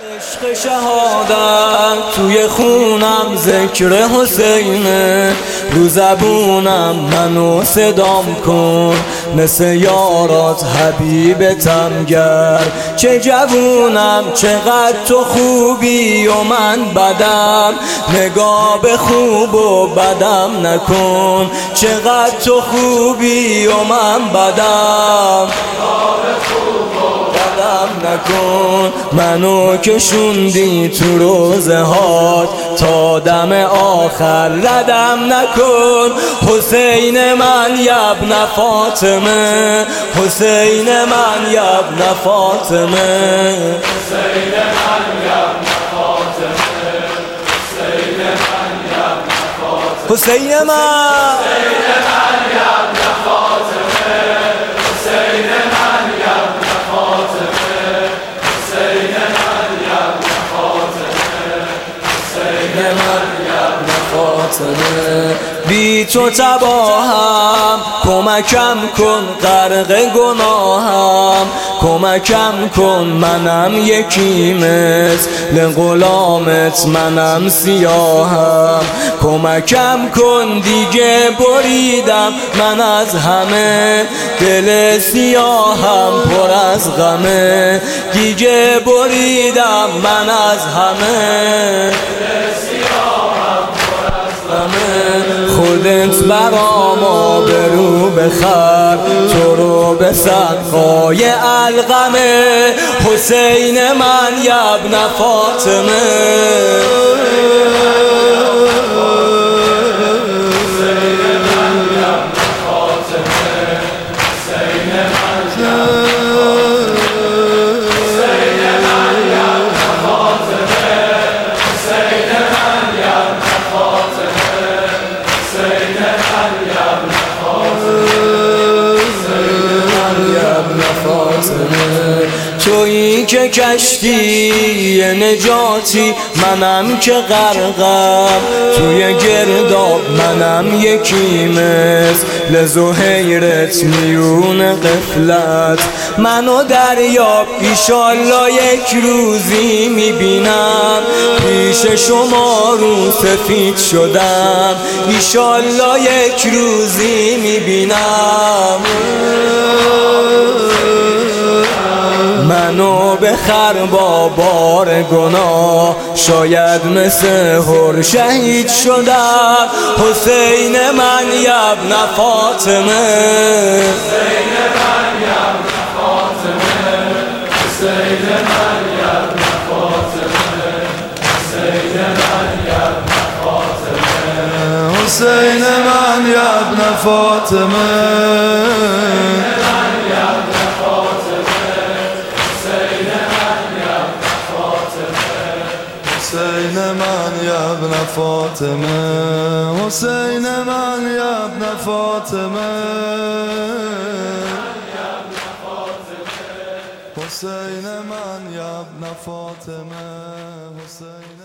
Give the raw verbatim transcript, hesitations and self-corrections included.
عشق شهادت توی خونم ذکر حسینه، رو زبونم منو صدام کن مثل یارات حبیبتم گرد. چه جوونم چقدر تو خوبی و من بدم، نگاه به خوب و بدم نکن. چقدر تو خوبی و من بدم، نکن. منو کشوندی تو روزه هات تا دم آخر ردم نکن. حسین من یبن فاطمه، حسین من یبن فاطمه، حسین من یبن فاطمه، حسین من یبن فاطمه، حسین من بی تو تباهم، کمکم کن غرق گناهم. کمکم کن منم یکی مثل غلامت، منم سیاهم. کمکم کن دیگه بریدم من از همه، دل سیاهم پر از غمه. دیگه بریدم من از همه، خودت برام آبرو بخر، تو رو به صدقای القمه. حسین من یبن فاطمه، تویی که کشتی نجاتی، منم که غرقم توی گرداب. منم یکی مثل زهیرت میون قفلت، منو دریاب ایشالله یک روزی میبینم. پیش شما رو سفید شدم، ایشالله یک روزی میبینم. منو بخر با بار گناه، شاید مثل هر شهید شدم. حسین من یبن فاطمه، حسین من یبن فاطمه، حسین من یبن فاطمه، حسین من یبن فاطمه، حسین من یبن فاطمه. حسین من یبن فاطمه، حسین من یبن فاطمه، حسین من یبن فاطمه، حسین